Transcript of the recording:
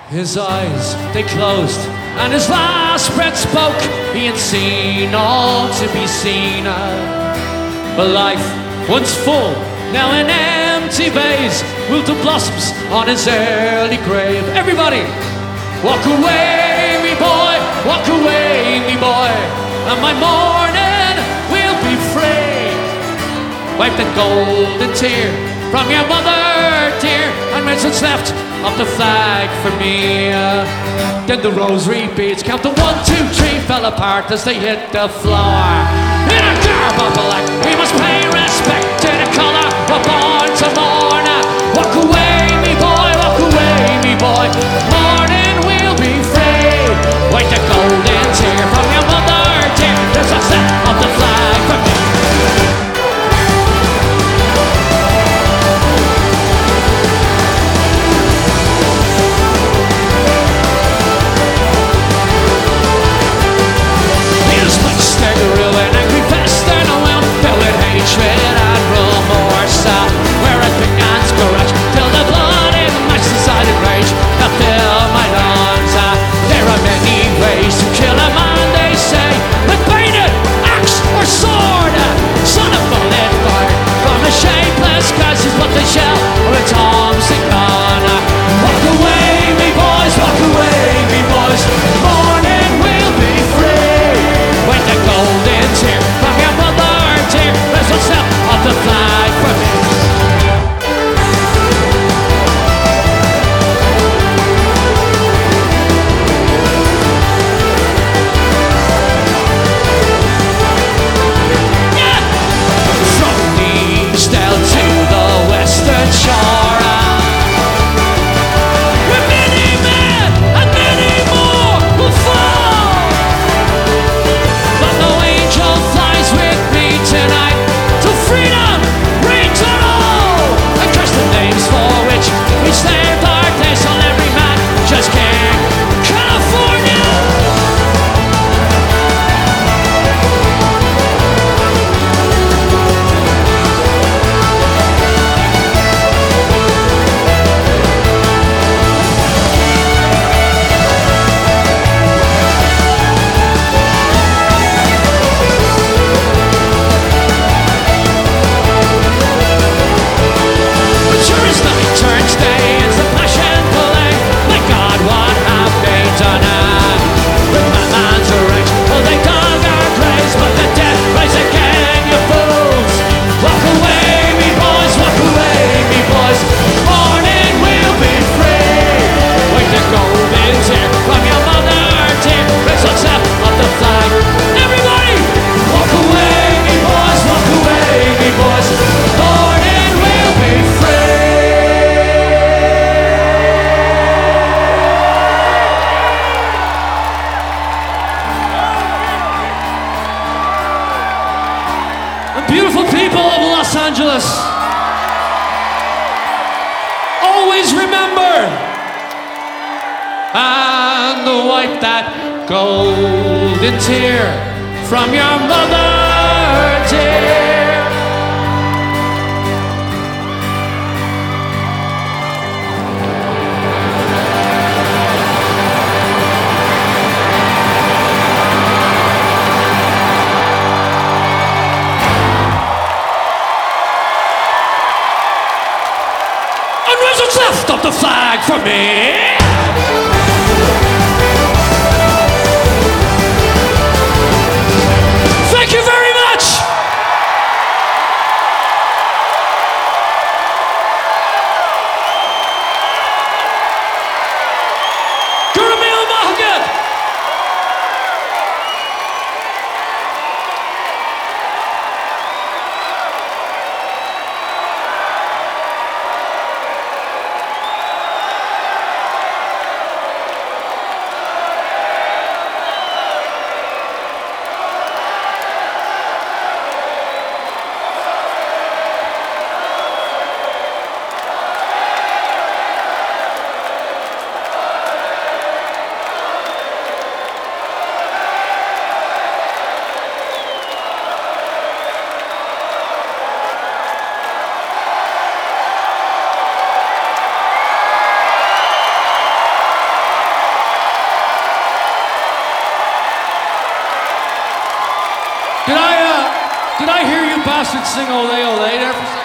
His eyes, they closed, and his last breath spoke. He had seen all to be seen. But life, once full, now an empty vase, wilted blossoms on his early grave. Everybody, walk away, me boy, walk away, me boy, and my morning will be free. Wipe the golden tear from your mother, dear, and where's what's left of the flag for me. Then the rosary beads, count the 1, 2, 3, fell apart as they hit the floor. In a garb of black, we must pay respect to the colour we're born to mourn. Walk away, me boy, walk away, me boy, morning we'll be free. Wipe the golden tear from your mother, dear, there's what's left of the flag for me. Ruin and we fest and overwhelmed, filled with hatred and remorse. Where I began to rush till the blood in my decided rage now fill my lungs. There are many ways to kill a man, they say, with painted axe or sword. Son of bullet fired from a shapeless curse is what they shell or a Thompson gun. Walk away, me boys, walk away, me boys. Morning will be free. When the golden tear from your mother, dear, there's what's left of the flag for me. Yeah! From the east out to the western shore, where many men and many more will fall. But no angel flies with me tonight till freedom reigns on all. And curse the names for which we slaved our days on every man just can't. California! Turns day, it's the passion pulling. My God, what have they done? With my man's rage, oh, they dug our graves, but the dead rise again, you fools. Walk away, me boys, walk away, me boys. Morning will be free. Wait the golden tear from your mother, dear. Raise what's left of the flag. Everybody, walk away, me boys, walk away, me boys. Morning will be free. Beautiful people of Los Angeles, always remember and wipe that golden tear from your mother, dear. What's left of the flag for me? Thank you very much. Gurumil Mahagat. Did I hear you bastards sing Ole Ole there?